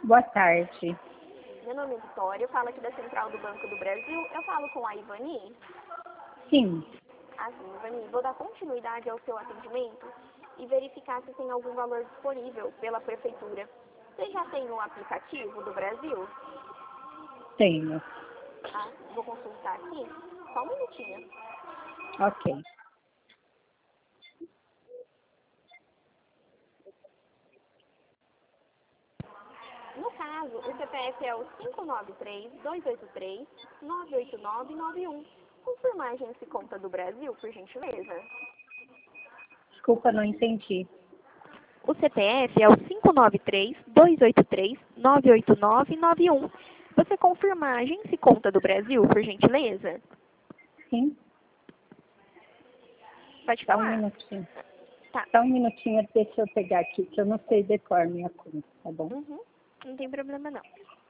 Boa tarde. Meu nome é Vitória, eu falo aqui da Central do Banco do Brasil. Eu falo com a Ivani. Sim. Assim, Ivani, vou dar continuidade ao seu atendimento e verificar se tem algum valor disponível pela prefeitura. Você já tem um aplicativo do Brasil? Tenho. Ah, vou consultar aqui. Só um minutinho. Ok. No caso, o CPF é o 593-283-98991. Confirmar a agência conta do Brasil, por gentileza. Desculpa, não entendi. O CPF é o 593-283-98991. Você confirma a agência conta do Brasil, por gentileza? Sim. Pode Só um falar. minutinho. Tá. Só um minutinho, deixa eu pegar aqui, que eu não sei decor minha conta, tá bom? Uhum. Não tem problema não.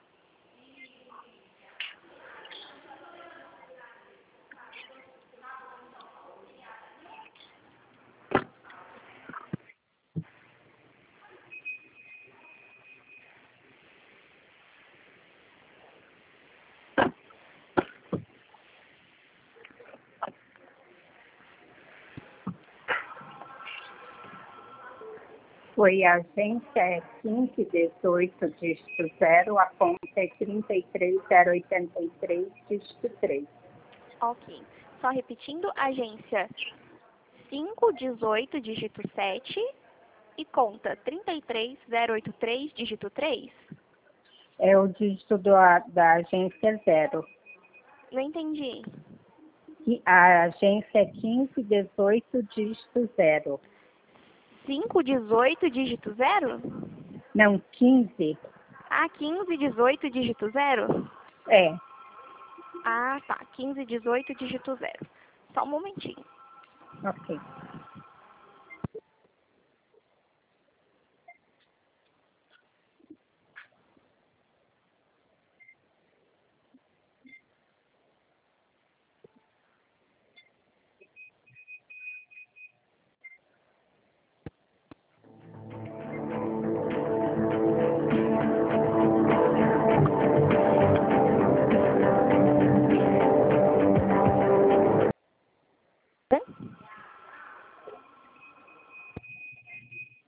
Foi a agência 1518, dígito 0, a conta é 33083, dígito 3. Ok. Só repetindo, agência 518, dígito 7 e conta 33083, dígito 3. É o dígito da agência 0. Não entendi. E a agência é 1518, dígito 0. 518, dígito 0? Não, 15. Ah, 1518, dígito 0? É. Ah, tá. 1518, dígito 0. Só um momentinho. Ok.